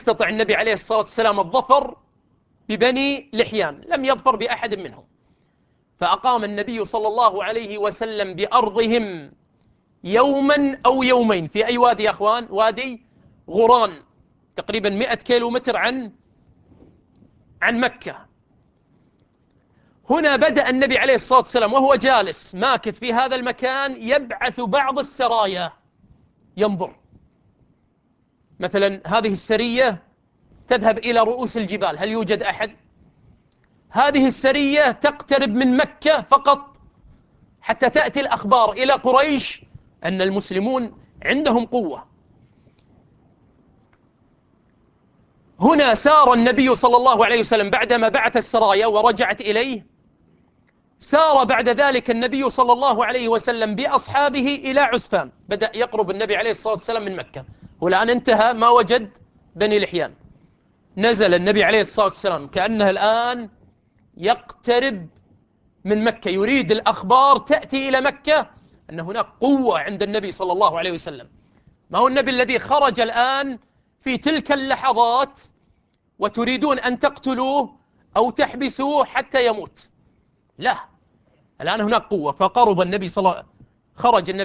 يستطع النبي عليه الصلاة والسلام الظفر ببني لحيان، لم يظفر بأحد منهم، فأقام النبي صلى الله عليه وسلم بأرضهم يوما أو يومين. في أي وادي يا أخوان؟ وادي غوران، تقريبا 100 كيلومتر عن مكة. هنا بدأ النبي عليه الصلاة والسلام وهو جالس ماكث في هذا المكان يبعث بعض السرايا، ينظر مثلا هذه السرية تذهب إلى رؤوس الجبال، هل يوجد أحد؟ هذه السرية تقترب من مكة فقط حتى تأتي الأخبار إلى قريش أن المسلمون عندهم قوة. هنا سار النبي صلى الله عليه وسلم بعدما بعث السرايا ورجعت إليه، سار بعد ذلك النبي صلى الله عليه وسلم بأصحابه إلى عسفان، بدأ يقرب النبي عليه الصلاة والسلام من مكة، والآن انتهى ما وجد بني لحيان. نزل النبي عليه الصلاة والسلام كأنه الآن يقترب من مكة، يريد الأخبار تأتي إلى مكة أن هناك قوة عند النبي صلى الله عليه وسلم. ما هو النبي الذي خرج الآن في تلك اللحظات وتريدون أن تقتلوه أو تحبسوه حتى يموت، لا، الآن هناك قوة. فقرب النبي خرج النبي